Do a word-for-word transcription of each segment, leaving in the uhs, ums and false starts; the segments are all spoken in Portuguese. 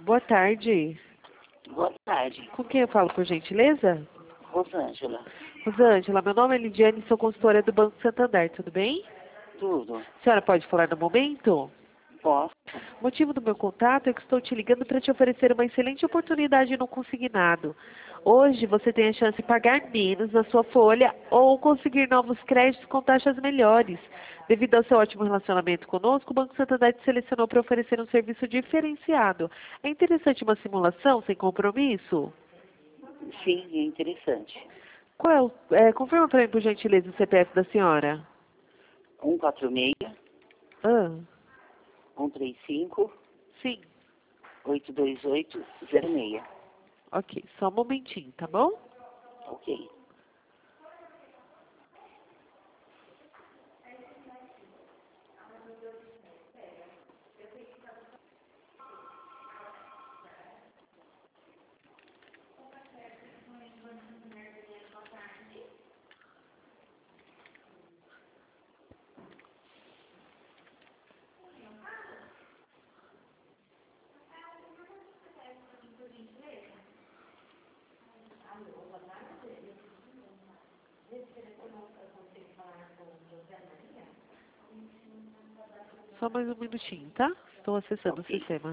Boa tarde. Boa tarde, Com quem eu falo, por gentileza? Rosângela. Rosângela, meu nome é Lidiane, sou consultora do Banco Santander, tudo bem? Tudo? A senhora pode falar no momento? Posso? O motivo do meu contato é que estou te ligando para te oferecer uma excelente oportunidade no consignado. Hoje você tem a chance de pagar menos na sua folha ou conseguir novos créditos com taxas melhores. Devido ao seu ótimo relacionamento conosco, o Banco Santander te selecionou para oferecer um serviço diferenciado. É interessante uma simulação sem compromisso? Sim, é interessante. Qual é o, é, confirma para mim, por gentileza, o C P F da senhora. um quatro seis, Ah, um três cinco, sim. oito dois oito, zero seis. Ok, só um momentinho, tá bom? Ok. Só mais um minutinho, tá? Estou acessando o Ok. sistema.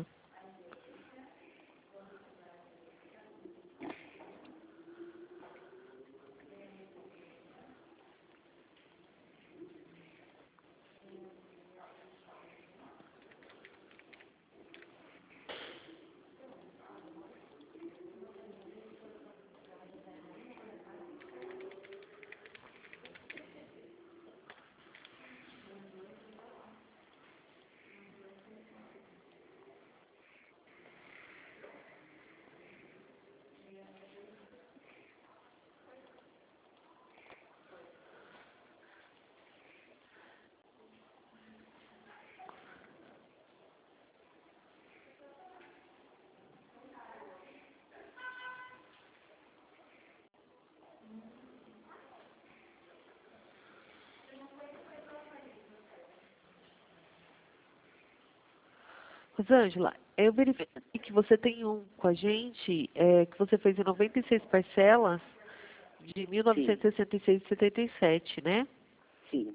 Rosângela, eu verifiquei que você tem um com a gente, é, que você fez em noventa e seis parcelas de mil Sim, novecentos e sessenta e seis vírgula setenta e sete, né? sim.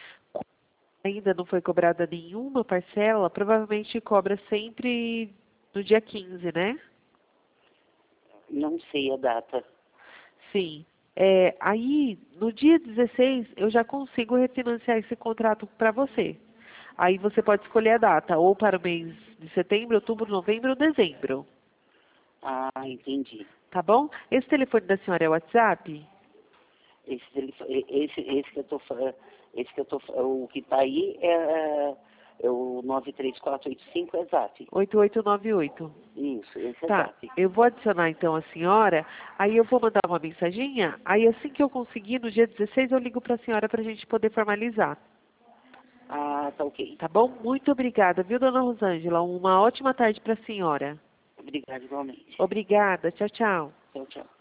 Ainda não foi cobrada nenhuma parcela, provavelmente cobra sempre no dia quinze, né? Não sei a data. Sim. É, aí, no dia dezesseis, eu já consigo refinanciar esse contrato para você. Aí você pode escolher a data, ou para o mês de setembro, outubro, novembro ou dezembro. Ah, entendi. Tá bom? Esse telefone da senhora é o WhatsApp? Esse, telefo- e- esse, esse que eu tô falando, esse que eu tô, fa- o que tá aí é, é o nove três quatro oito cinco, é zap. oito oito nove oito. Isso, esse é Tá, zap. eu vou adicionar então a senhora, aí eu vou mandar uma mensaginha, aí assim que eu conseguir, no dia dezesseis, eu ligo para a senhora para a gente poder formalizar. Ah, tá ok. Tá bom? Muito obrigada, viu, dona Rosângela? Uma ótima tarde para a senhora. Obrigado igualmente. Obrigada. Tchau, tchau. Tchau, tchau.